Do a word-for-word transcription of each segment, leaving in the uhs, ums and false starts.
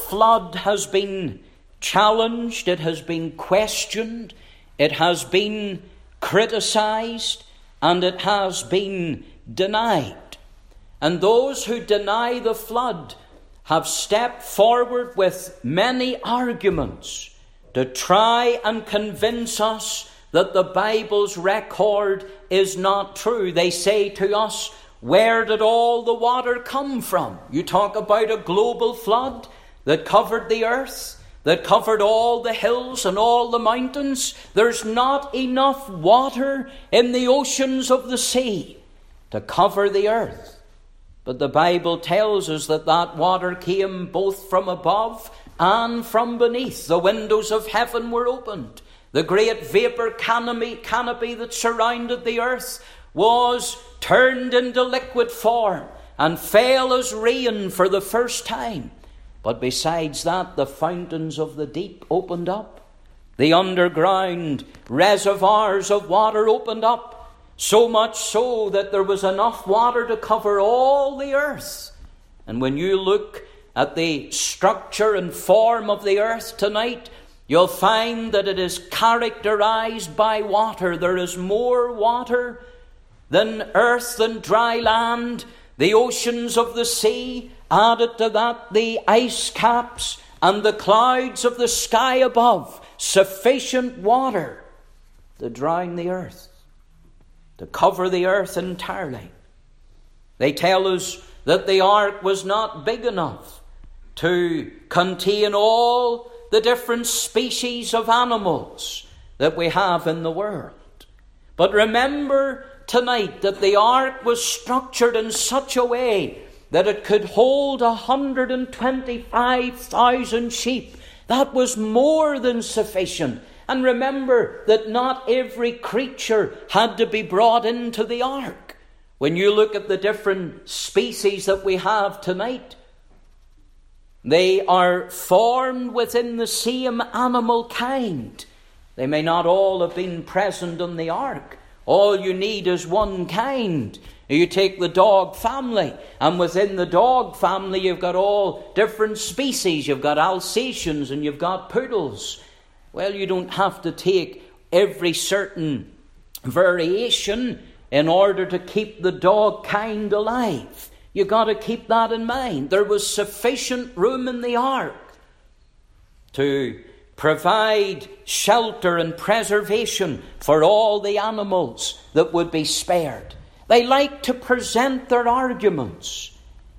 flood has been challenged, it has been questioned, it has been criticized, and it has been denied. And those who deny the flood have stepped forward with many arguments to try and convince us that the Bible's record is not true. They say to us, where did all the water come from? You talk about a global flood that covered the earth, that covered all the hills and all the mountains. There's not enough water in the oceans of the sea to cover the earth. But the Bible tells us that that water came both from above and from beneath. The windows of heaven were opened. The great vapor canopy, canopy that surrounded the earth was turned into liquid form and fell as rain for the first time. But besides that, the fountains of the deep opened up. The underground reservoirs of water opened up, so much so that there was enough water to cover all the earth. And when you look at the structure and form of the earth tonight, you'll find that it is characterized by water. There is more water than earth, than dry land, the oceans of the sea. Added to that, the ice caps and the clouds of the sky above. Sufficient water to drown the earth, to cover the earth entirely. They tell us that the ark was not big enough to contain all the different species of animals that we have in the world. But remember tonight that the ark was structured in such a way that it could hold one hundred twenty-five thousand sheep. That was more than sufficient. And remember that not every creature had to be brought into the ark. When you look at the different species that we have tonight, they are formed within the same animal kind. They may not all have been present on the ark. All you need is one kind. You take the dog family, and within the dog family you've got all different species. You've got Alsatians and you've got poodles. Well, you don't have to take every certain variation in order to keep the dog kind alive. You've got to keep that in mind. There was sufficient room in the ark to provide shelter and preservation for all the animals that would be spared. They like to present their arguments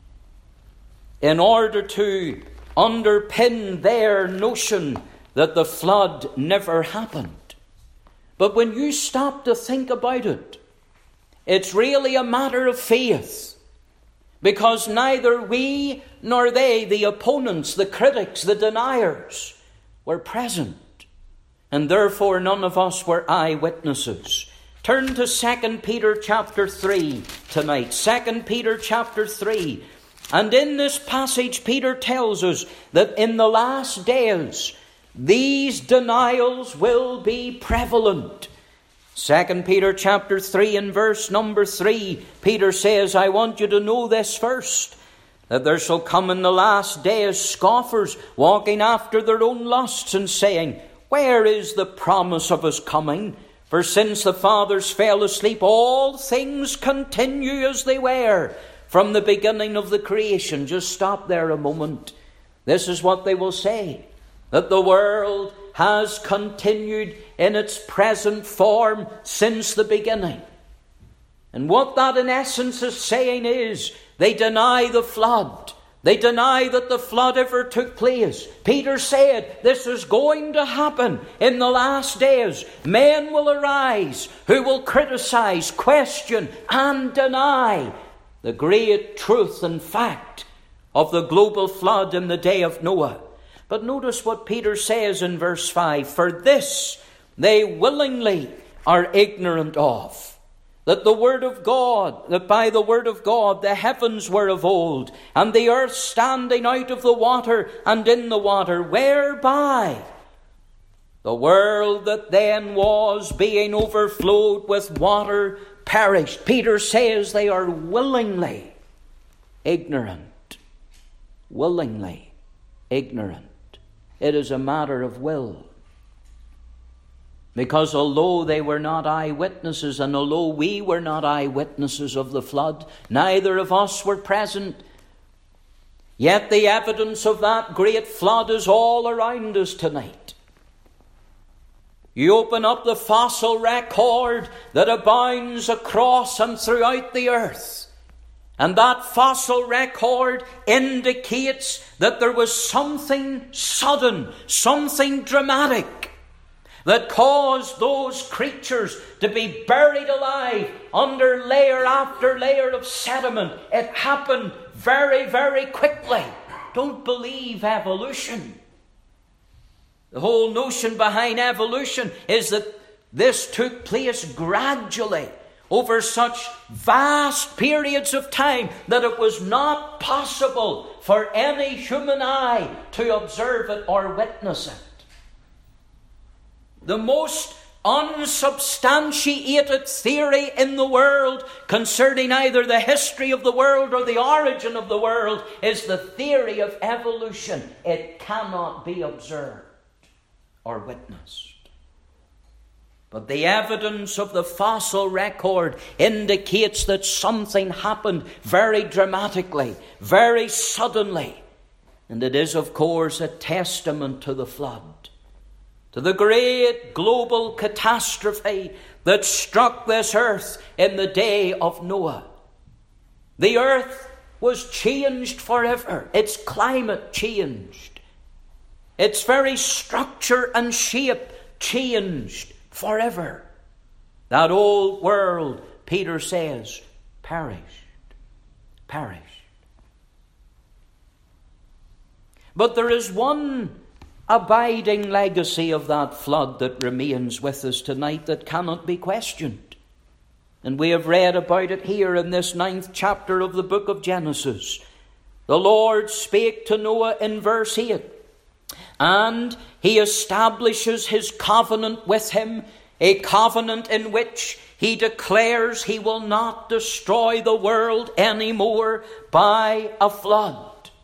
in order to underpin their notion that the flood never happened. But when you stop to think about it, it's really a matter of faith. Because neither we nor they, the opponents, the critics, the deniers, were present. And therefore none of us were eyewitnesses. Turn to Second Peter chapter three tonight. Second Peter chapter three. And in this passage, Peter tells us that in the last days, these denials will be prevalent. Second Peter chapter three and verse number three, Peter says, I want you to know this first, that there shall come in the last days scoffers, walking after their own lusts, and saying, where is the promise of his coming? For since the fathers fell asleep, all things continue as they were from the beginning of the creation. Just stop there a moment. This is what they will say, that the world has continued in its present form since the beginning. And what that in essence is saying is, they deny the flood. They deny that the flood ever took place. Peter said this is going to happen in the last days. Men will arise who will criticize, question, and deny the great truth and fact of the global flood in the day of Noah. But notice what Peter says in verse five. For this they willingly are ignorant of, that the word of God, that by the word of God the heavens were of old, and the earth standing out of the water and in the water, whereby the world that then was, being overflowed with water, perished. Peter says they are willingly ignorant. Willingly. ignorant. It is a matter of will. Because although they were not eyewitnesses, and although we were not eyewitnesses of the flood, neither of us were present, yet the evidence of that great flood is all around us tonight. You open up the fossil record that abounds across and throughout the earth, and that fossil record indicates that there was something sudden, something dramatic, that caused those creatures to be buried alive under layer after layer of sediment. It happened very, very quickly. Don't believe evolution. The whole notion behind evolution is that this took place gradually over such vast periods of time that it was not possible for any human eye to observe it or witness it. The most unsubstantiated theory in the world concerning either the history of the world or the origin of the world is the theory of evolution. It cannot be observed or witnessed. But the evidence of the fossil record indicates that something happened very dramatically, very suddenly. And it is, of course, a testament to the flood, to the great global catastrophe that struck this earth in the day of Noah. The earth was changed forever. Its climate changed. Its very structure and shape changed forever. That old world, Peter says, perished. Perished. But there is one abiding legacy of that flood that remains with us tonight that cannot be questioned. And we have read about it here in this ninth chapter of the book of Genesis. The Lord spake to Noah in verse eight, and he establishes his covenant with him, a covenant in which he declares he will not destroy the world anymore by a flood.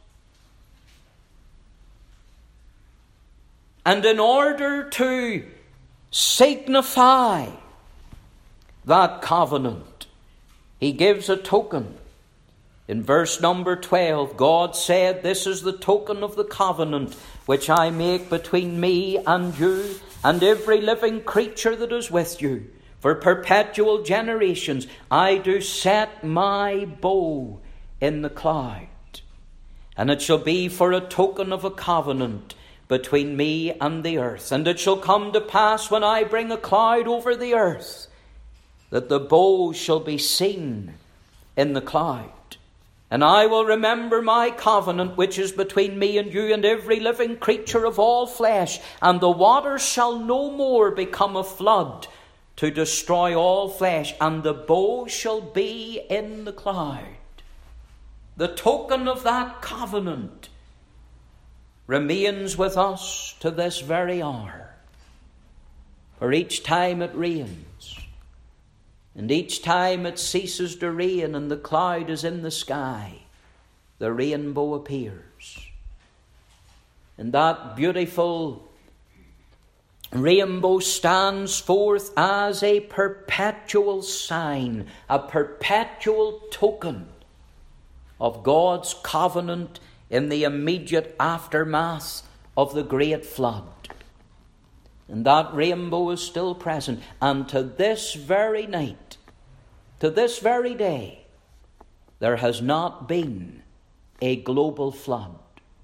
And in order to signify that covenant, he gives a token. In verse number twelve, God said, "This is the token of the covenant which I make between me and you and every living creature that is with you. For perpetual generations I do set my bow in the cloud. And it shall be for a token of a covenant between me and the earth. And it shall come to pass when I bring a cloud over the earth, that the bow shall be seen in the cloud. And I will remember my covenant which is between me and you and every living creature of all flesh. And the waters shall no more become a flood to destroy all flesh. And the bow shall be in the cloud." The token of that covenant remains with us to this very hour. For each time it rains, and each time it ceases to rain and the cloud is in the sky, the rainbow appears. And that beautiful rainbow stands forth as a perpetual sign, a perpetual token of God's covenant in the immediate aftermath of the great flood. And that rainbow is still present. And to this very night, to this very day, there has not been a global flood.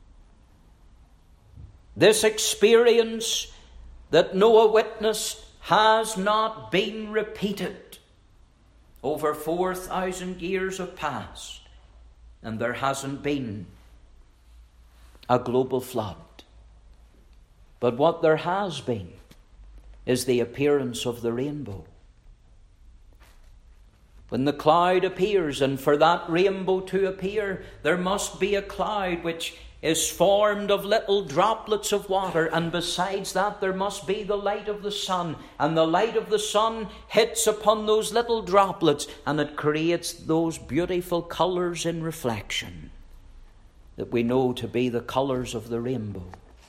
This experience that Noah witnessed has not been repeated. Over four thousand years have passed, and there hasn't been a global flood. But what there has been is the appearance of the rainbow. When the cloud appears, and for that rainbow to appear, there must be a cloud which is formed of little droplets of water, and besides that there must be the light of the sun, and the light of the sun hits upon those little droplets, and it creates those beautiful colours in reflection. that we know to be the colours of the rainbow.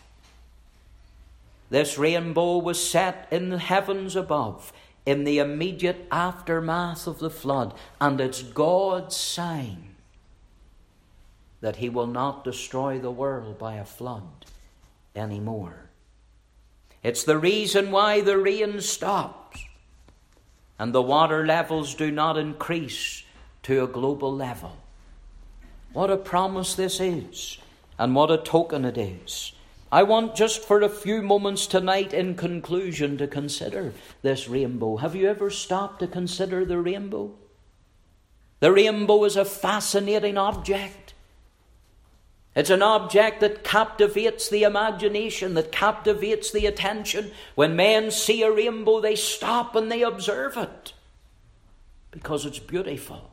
This rainbow was set in the heavens above in the immediate aftermath of the flood, and it's God's sign that he will not destroy the world by a flood anymore. It's the reason why the rain stops and the water levels do not increase to a global level. What a promise this is, and what a token it is. I want just for a few moments tonight in conclusion to consider this rainbow. Have you ever stopped to consider the rainbow? The rainbow is a fascinating object. It's an object that captivates the imagination, that captivates the attention. When men see a rainbow, they stop and they observe it because it's beautiful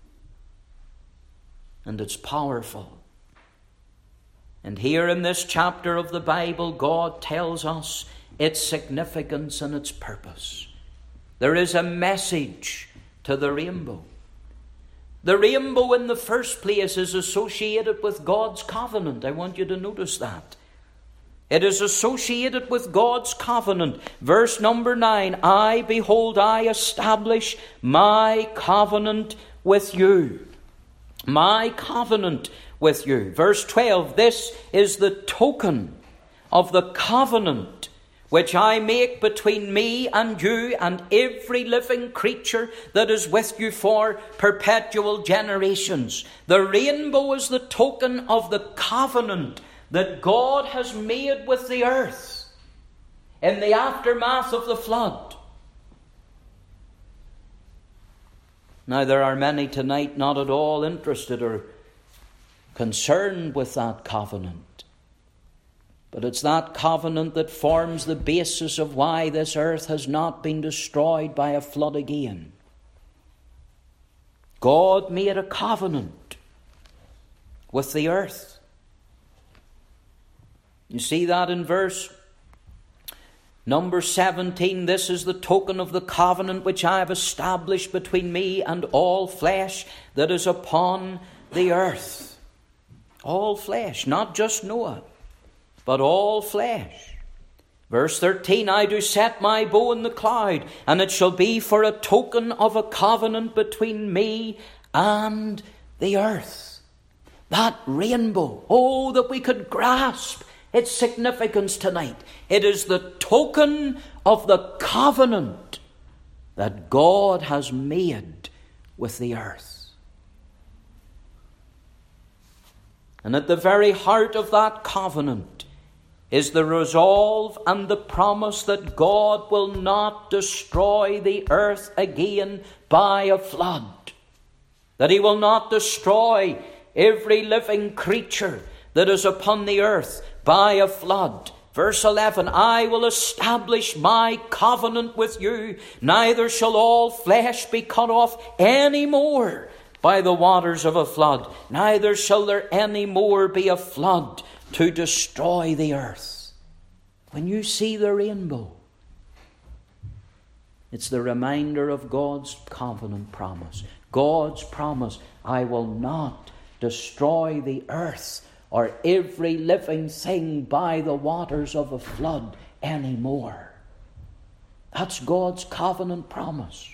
and it's powerful. And here in this chapter of the Bible, God tells us its significance and its purpose. There is a message to the rainbow. The rainbow in the first place is associated with God's covenant. I want you to notice that. It is associated with God's covenant. Verse number nine, I, behold, I establish my covenant with you. My covenant with you. Verse twelve, this is the token of the covenant which I make between me and you and every living creature that is with you for perpetual generations. The rainbow is the token of the covenant that God has made with the earth in the aftermath of the flood. Now, there are many tonight not at all interested or concerned with that covenant. But it's that covenant that forms the basis of why this earth has not been destroyed by a flood again. God made a covenant with the earth. You see that in verse number seventeen. This is the token of the covenant which I have established between me and all flesh that is upon the earth. All flesh, not just Noah, but all flesh. Verse thirteen, I do set my bow in the cloud, and it shall be for a token of a covenant between me and the earth. That rainbow, oh, that we could grasp its significance tonight. It is the token of the covenant that God has made with the earth. And at the very heart of that covenant is the resolve and the promise that God will not destroy the earth again by a flood. That he will not destroy every living creature that is upon the earth by a flood. Verse eleven, I will establish my covenant with you, neither shall all flesh be cut off any more by the waters of a flood, neither shall there any more be a flood to destroy the earth. When you see the rainbow, it's the reminder of God's covenant promise. God's promise, I will not destroy the earth or every living thing by the waters of a flood anymore. That's God's covenant promise.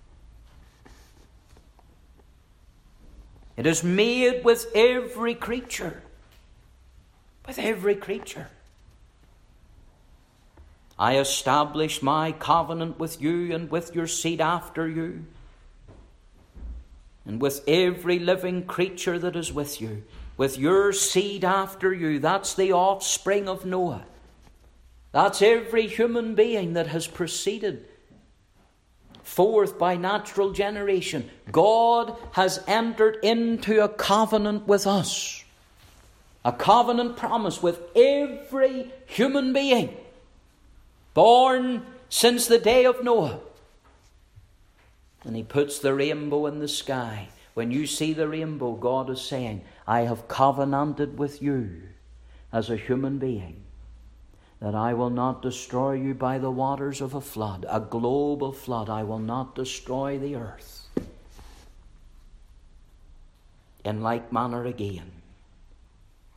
It is made with every creature. With every creature. I establish my covenant with you and with your seed after you, and with every living creature that is with you, with your seed after you. That's the offspring of Noah. That's every human being that has proceeded forth by natural generation. God has entered into a covenant with us. A covenant promise with every human being born since the day of Noah. And he puts the rainbow in the sky. When you see the rainbow, God is saying, I have covenanted with you as a human being that I will not destroy you by the waters of a flood, a global flood. I will not destroy the earth in like manner again.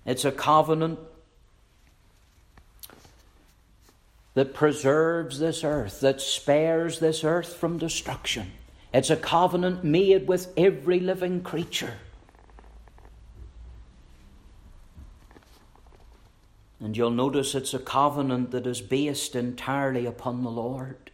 It's a covenant that preserves this earth, that spares this earth from destruction. It's a covenant made with every living creature. And you'll notice it's a covenant that is based entirely upon the Lord.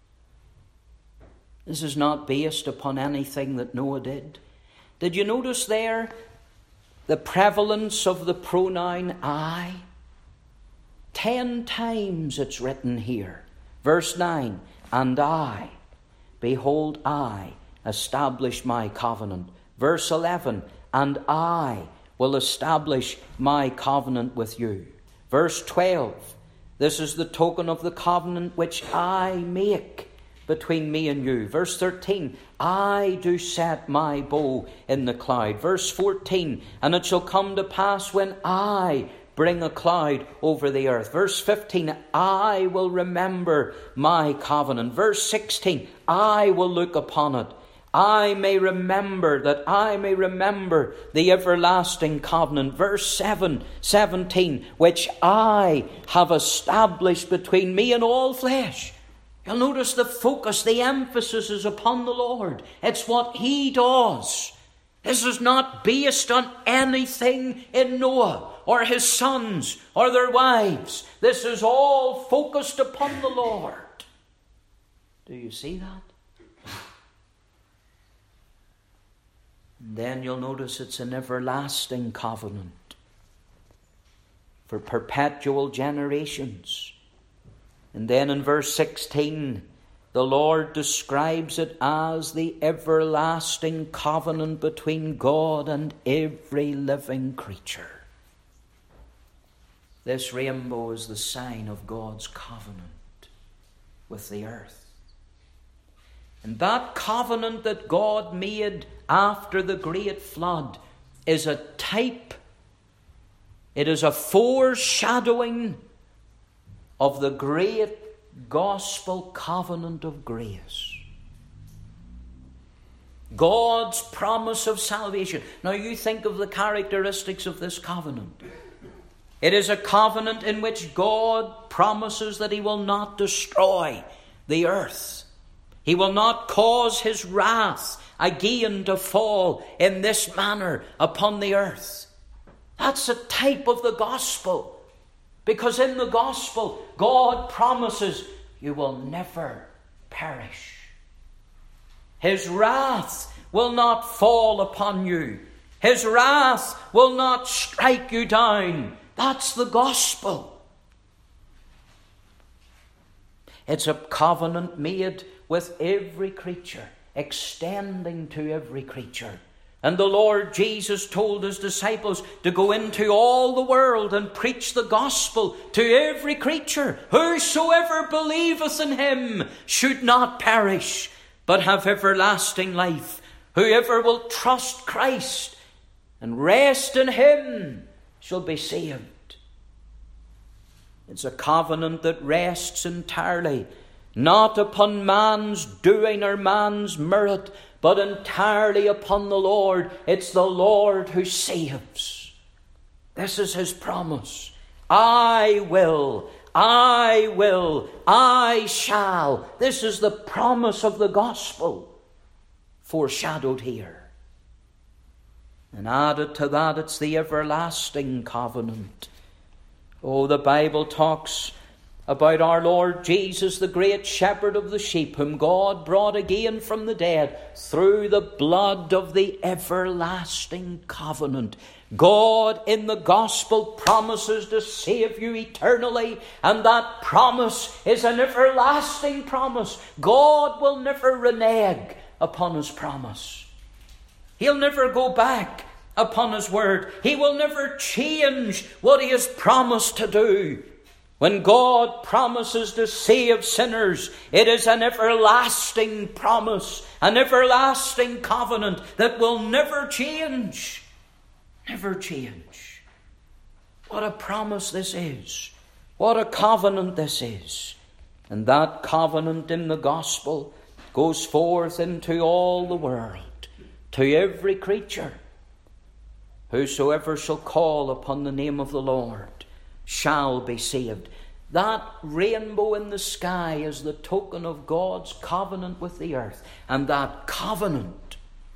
This is not based upon anything that Noah did. Did you notice there the prevalence of the pronoun I? Ten times it's written here. Verse nine, and I, behold, I establish my covenant. Verse eleven, and I will establish my covenant with you. Verse twelve, this is the token of the covenant which I make between me and you. Verse thirteen, I do set my bow in the cloud. Verse fourteen, and it shall come to pass when I bring a cloud over the earth. Verse fifteen, I will remember my covenant. Verse sixteen, I will look upon it. I may remember that I may remember the everlasting covenant. Verse seven, seventeen, which I have established between me and all flesh. You'll notice the focus, the emphasis is upon the Lord. It's what He does. This is not based on anything in Noah or his sons or their wives. This is all focused upon the Lord. Do you see that? And then you'll notice it's an everlasting covenant for perpetual generations. And then in verse sixteen, the Lord describes it as the everlasting covenant between God and every living creature. This rainbow is the sign of God's covenant with the earth. And that covenant that God made after the great flood is a type, it is a foreshadowing of the great gospel covenant of grace. God's promise of salvation. Now you think of the characteristics of this covenant. It is a covenant in which God promises that He will not destroy the earth. He will not cause His wrath again to fall in this manner upon the earth. That's a type of the gospel. Because in the gospel, God promises you will never perish. His wrath will not fall upon you. His wrath will not strike you down. That's the gospel. It's a covenant made with every creature, extending to every creature. And the Lord Jesus told His disciples to go into all the world and preach the gospel to every creature. Whosoever believeth in Him should not perish, but have everlasting life. Whoever will trust Christ and rest in Him shall be saved. It's a covenant that rests entirely, not upon man's doing or man's merit, but entirely upon the Lord. It's the Lord who saves. This is His promise. I will, I will, I shall. This is the promise of the gospel foreshadowed here. And added to that, it's the everlasting covenant. Oh, the Bible talks about our Lord Jesus, the great shepherd of the sheep, whom God brought again from the dead through the blood of the everlasting covenant. God in the gospel promises to save you eternally, and that promise is an everlasting promise. God will never renege upon His promise. He'll never go back upon His word. He will never change what He has promised to do. When God promises to save sinners, it is an everlasting promise, an everlasting covenant that will never change. Never change. What a promise this is. What a covenant this is. And that covenant in the gospel goes forth into all the world, to every creature. Whosoever shall call upon the name of the Lord shall be saved. That rainbow in the sky is the token of God's covenant with the earth. And that covenant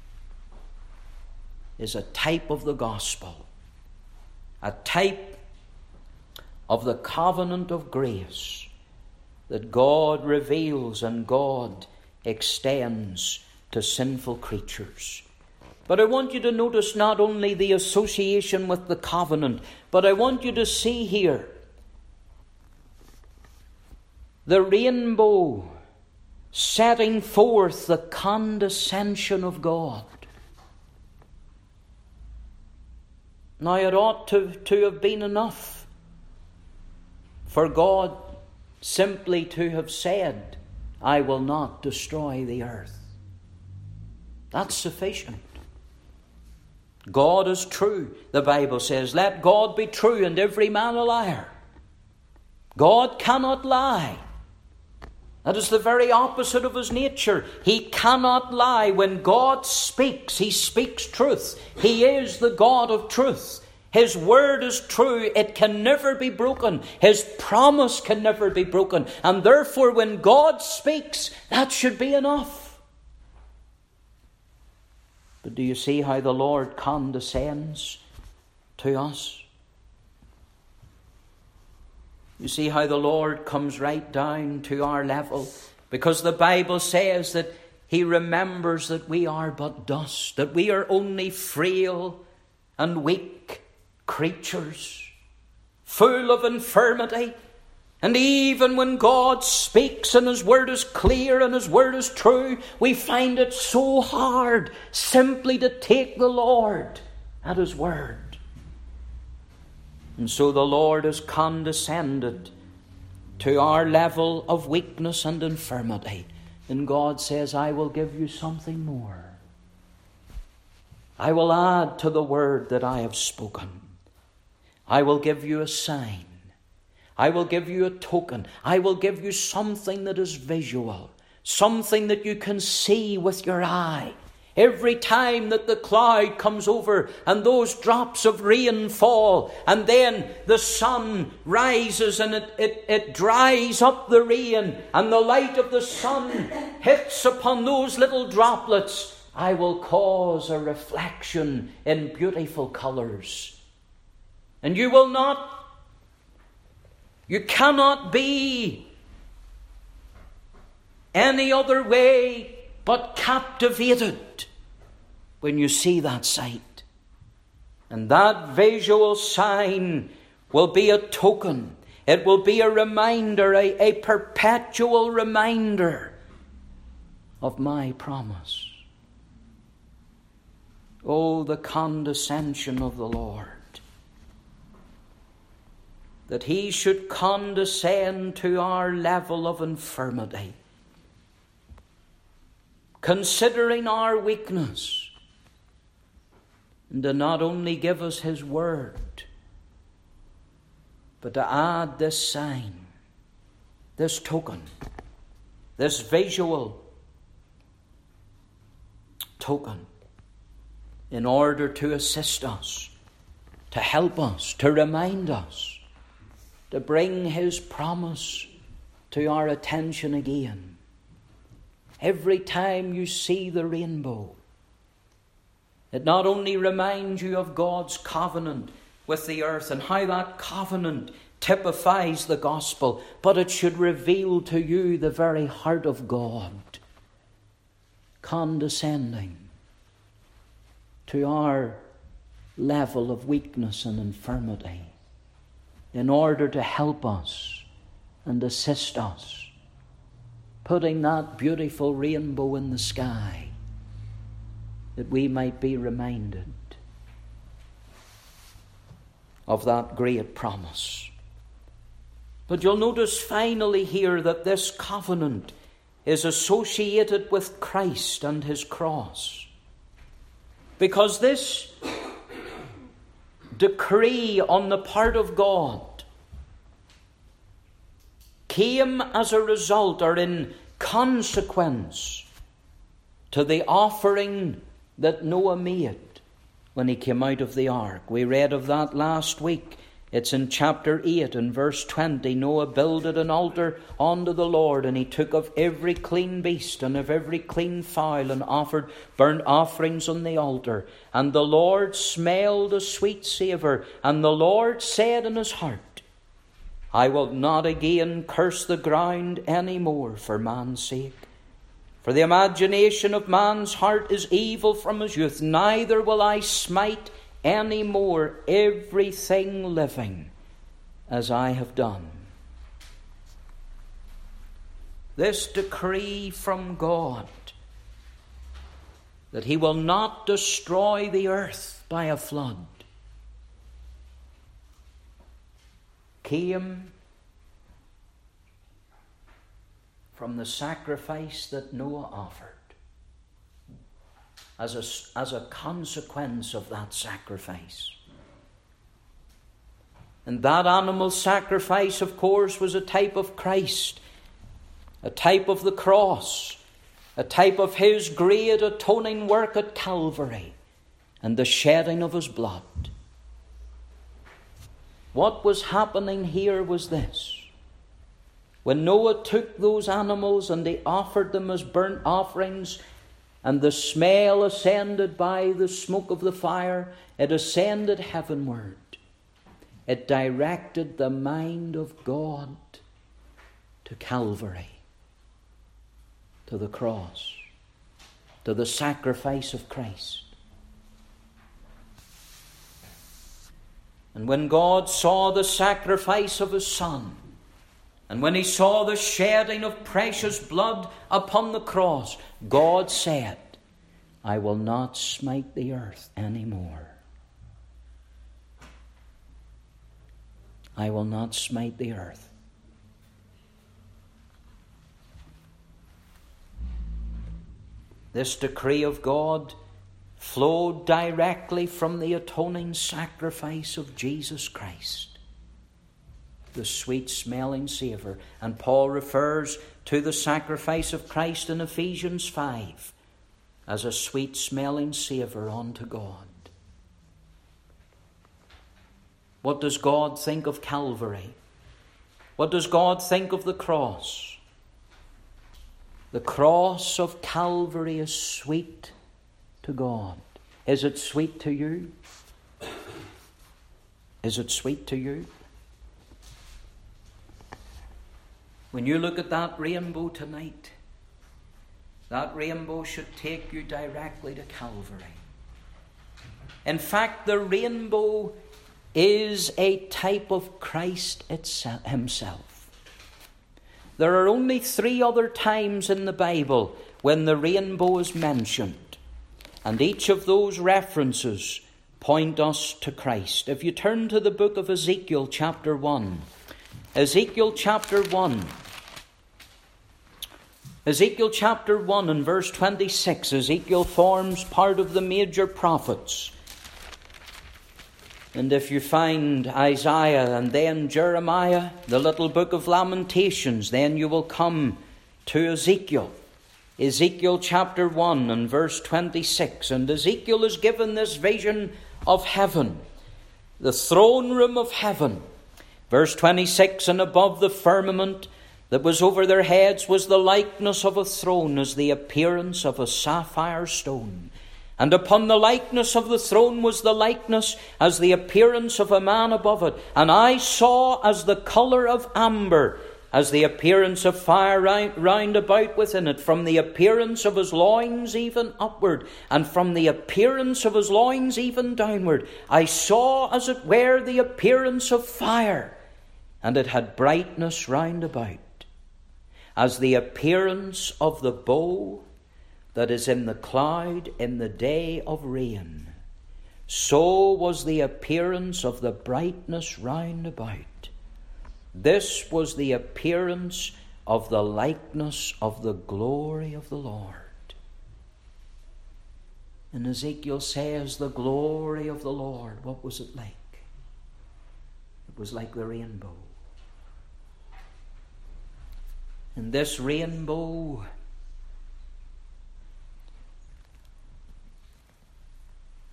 is a type of the gospel, a type of the covenant of grace that God reveals and God extends to sinful creatures. But I want you to notice not only the association with the covenant, but I want you to see here the rainbow setting forth the condescension of God. Now it ought to, to have been enough for God simply to have said, I will not destroy the earth. That's sufficient. God is true, the Bible says. Let God be true and every man a liar. God cannot lie. That is the very opposite of his nature. He cannot lie. When God speaks, he speaks truth. He is the God of truth. His word is true. It can never be broken. His promise can never be broken. And therefore, when God speaks, that should be enough. But do you see how the Lord condescends to us? You see how the Lord comes right down to our level, because the Bible says that he remembers that we are but dust, that we are only frail and weak creatures, full of infirmity. And even when God speaks and his word is clear and his word is true, we find it so hard simply to take the Lord at his word. And so the Lord has condescended to our level of weakness and infirmity. And God says, I will give you something more. I will add to the word that I have spoken. I will give you a sign. I will give you a token. I will give you something that is visual. Something that you can see with your eye. Every time that the cloud comes over and those drops of rain fall, and then the sun rises and it, it, it dries up the rain, and the light of the sun hits upon those little droplets, I will cause a reflection in beautiful colours. And you will not, you cannot be any other way but captivated when you see that sight. And that visual sign will be a token. It will be a reminder, a, a perpetual reminder of my promise. Oh, the condescension of the Lord. That he should condescend to our level of infirmity, considering our weakness, and to not only give us his word, but to add this sign, this token, this visual token, in order to assist us, to help us, to remind us, to bring his promise to our attention again. Every time you see the rainbow, it not only reminds you of God's covenant with the earth and how that covenant typifies the gospel, but it should reveal to you the very heart of God, condescending to our level of weakness and infirmity in order to help us and assist us, putting that beautiful rainbow in the sky, that we might be reminded of that great promise. But you'll notice finally here that this covenant is associated with Christ and his cross. Because this decree on the part of God came as a result or in consequence to the offering that Noah made when he came out of the ark. We read of that last week. It's in chapter eight and verse twenty. Noah builded an altar unto the Lord, and he took of every clean beast and of every clean fowl and offered burnt offerings on the altar. And the Lord smelled a sweet savour. And the Lord said in his heart, I will not again curse the ground any more for man's sake. For the imagination of man's heart is evil from his youth. Neither will I smite any more everything living as I have done. This decree from God that he will not destroy the earth by a flood came from the sacrifice that Noah offered. As a, as a consequence of that sacrifice. And that animal sacrifice, of course, was a type of Christ, a type of the cross, a type of his great atoning work at Calvary and the shedding of his blood. What was happening here was this. When Noah took those animals and he offered them as burnt offerings, and the smell ascended by the smoke of the fire, it ascended heavenward. It directed the mind of God to Calvary, to the cross, to the sacrifice of Christ. And when God saw the sacrifice of his Son, and when he saw the shedding of precious blood upon the cross, God said, I will not smite the earth any more. I will not smite the earth. This decree of God flowed directly from the atoning sacrifice of Jesus Christ, the sweet-smelling savour. And Paul refers to the sacrifice of Christ in Ephesians five as a sweet-smelling savour unto God. What does God think of Calvary? What does God think of the cross? The cross of Calvary is sweet to God. Is it sweet to you? Is it sweet to you? When you look at that rainbow tonight, that rainbow should take you directly to Calvary. In fact, the rainbow is a type of Christ itself, himself. There are only three other times in the Bible when the rainbow is mentioned, and each of those references point us to Christ. If you turn to the book of Ezekiel chapter one, Ezekiel chapter one, Ezekiel chapter one and verse twenty-six, Ezekiel forms part of the major prophets. And if you find Isaiah and then Jeremiah, the little book of Lamentations, then you will come to Ezekiel. Ezekiel chapter one and verse twenty-six. And Ezekiel is given this vision of heaven, the throne room of heaven. Verse twenty-six, and above the firmament that was over their heads was the likeness of a throne, as the appearance of a sapphire stone. And upon the likeness of the throne was the likeness as the appearance of a man above it. And I saw as the colour of amber, as the appearance of fire round about within it, from the appearance of his loins even upward, and from the appearance of his loins even downward. I saw as it were the appearance of fire, and it had brightness round about, as the appearance of the bow that is in the cloud in the day of rain. So was the appearance of the brightness round about. This was the appearance of the likeness of the glory of the Lord. And Ezekiel says, the glory of the Lord, what was it like? It was like the rainbow. And this rainbow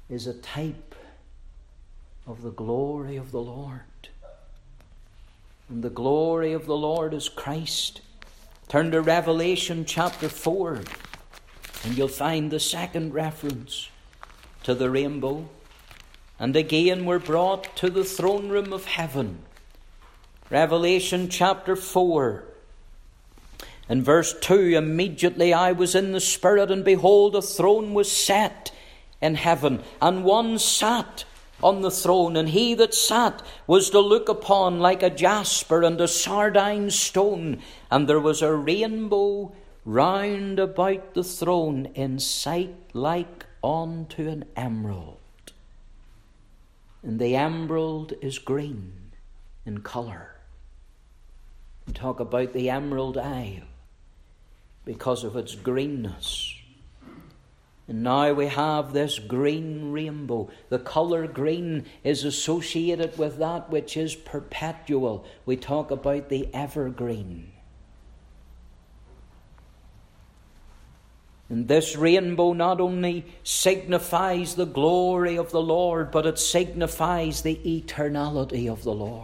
is a type of the glory of the Lord. And the glory of the Lord is Christ. Turn to Revelation chapter four, and you'll find the second reference to the rainbow. And again we're brought to the throne room of heaven. Revelation chapter four. In verse two, immediately I was in the Spirit, and behold, a throne was set in heaven, and one sat on the throne, and he that sat was to look upon like a jasper and a sardine stone, and there was a rainbow round about the throne, in sight like unto an emerald. And the emerald is green in colour. We talk about the Emerald Isle because of its greenness. And now we have this green rainbow. The colour green is associated with that which is perpetual. We talk about the evergreen. And this rainbow not only signifies the glory of the Lord, but it signifies the eternality of the Lord.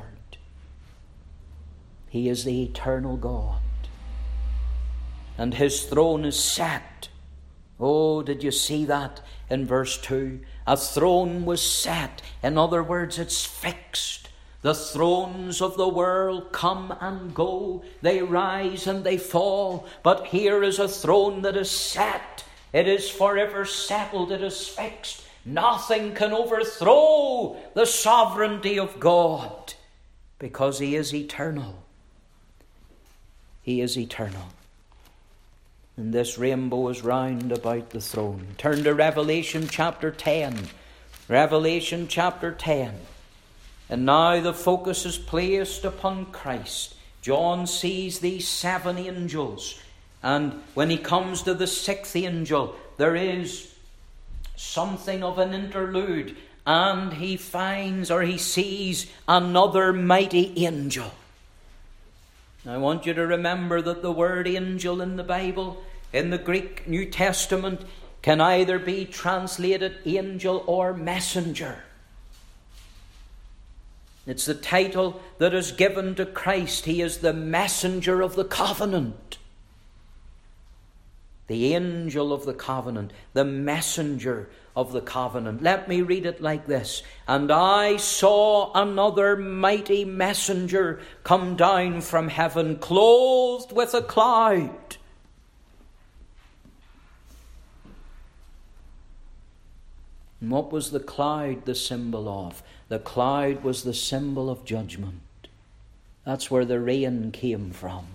He is the eternal God. And his throne is set. Oh, did you see that in verse two? A throne was set. In other words, it's fixed. The thrones of the world come and go. They rise and they fall. But here is a throne that is set. It is forever settled. It is fixed. Nothing can overthrow the sovereignty of God, because he is eternal. He is eternal. And this rainbow is round about the throne. Turn to Revelation chapter ten. Revelation chapter ten. And now the focus is placed upon Christ. John sees these seven angels. And when he comes to the sixth angel, there is something of an interlude. And he finds, or he sees, another mighty angel. I want you to remember that the word angel in the Bible, in the Greek New Testament, can either be translated angel or messenger. It's the title that is given to Christ. He is the messenger of the covenant. The angel of the covenant. The messenger of the covenant. Let me read it like this. And I saw another mighty messenger come down from heaven, clothed with a cloud. And what was the cloud the symbol of? The cloud was the symbol of judgment. That's where the rain came from,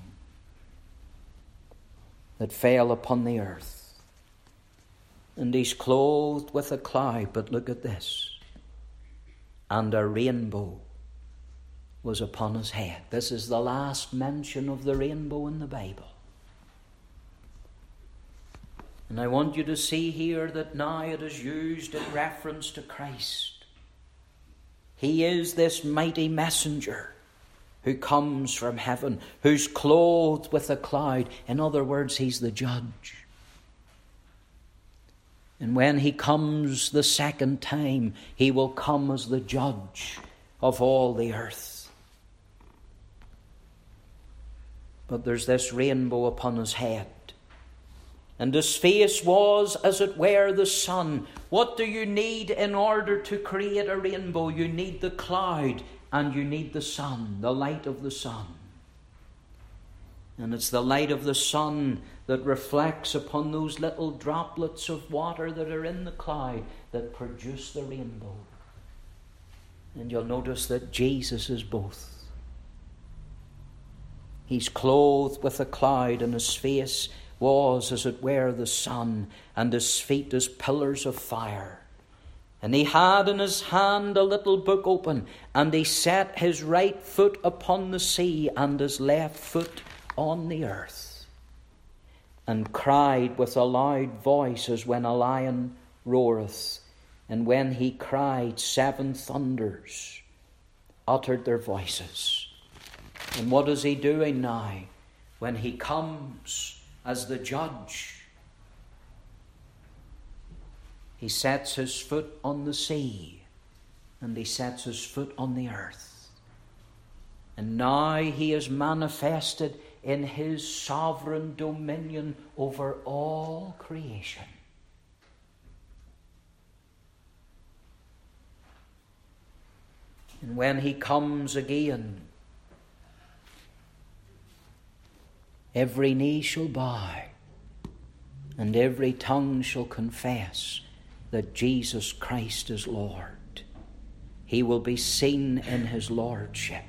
that fell upon the earth. And he's clothed with a cloud. But look at this. And a rainbow was upon his head. This is the last mention of the rainbow in the Bible. And I want you to see here that now it is used in reference to Christ. He is this mighty messenger who comes from heaven, who's clothed with a cloud. In other words, he's the judge. And when he comes the second time, he will come as the judge of all the earth. But there's this rainbow upon his head. And his face was as it were the sun. What do you need in order to create a rainbow? You need the cloud and you need the sun, the light of the sun. And it's the light of the sun that reflects upon those little droplets of water that are in the cloud that produce the rainbow. And you'll notice that Jesus is both. He's clothed with a cloud, and his face was as it were the sun, and his feet as pillars of fire. And he had in his hand a little book open, and he set his right foot upon the sea and his left foot on the earth, and cried with a loud voice as when a lion roareth. And when he cried, seven thunders uttered their voices. And what is he doing now when he comes as the judge? He sets his foot on the sea, and he sets his foot on the earth. And now he is manifested in his sovereign dominion over all creation. And when he comes again, every knee shall bow, and every tongue shall confess that Jesus Christ is Lord. He will be seen in his lordship.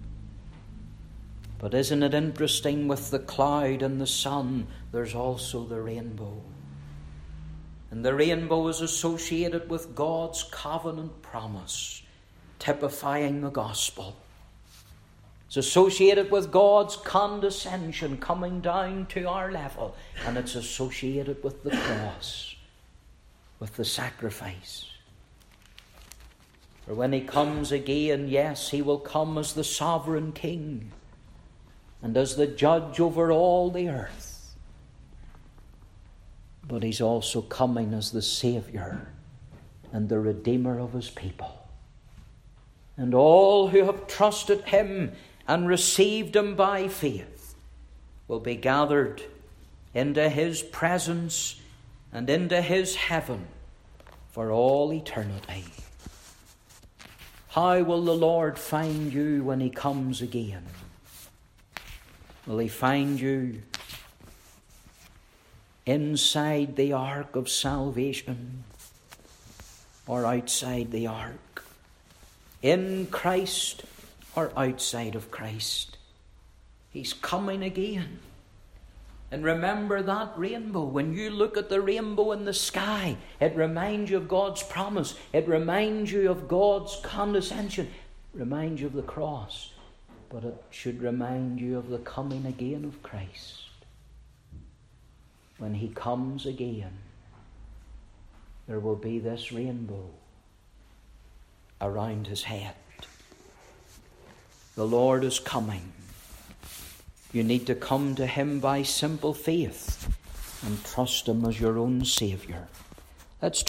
But isn't it interesting, with the cloud and the sun, there's also the rainbow. And the rainbow is associated with God's covenant promise, typifying the gospel. It's associated with God's condescension coming down to our level, and it's associated with the cross, with the sacrifice. For when he comes again, yes, he will come as the sovereign king and as the judge over all the earth. But he's also coming as the Saviour and the Redeemer of his people. And all who have trusted him and received him by faith will be gathered into his presence and into his heaven for all eternity. How will the Lord find you when he comes again? Will he find you inside the ark of salvation or outside the ark? In Christ or outside of Christ? He's coming again. And remember that rainbow. When you look at the rainbow in the sky, it reminds you of God's promise. It reminds you of God's condescension. It reminds you of the cross. But it should remind you of the coming again of Christ. When he comes again, there will be this rainbow around his head. The Lord is coming. You need to come to him by simple faith and trust him as your own Saviour. Let's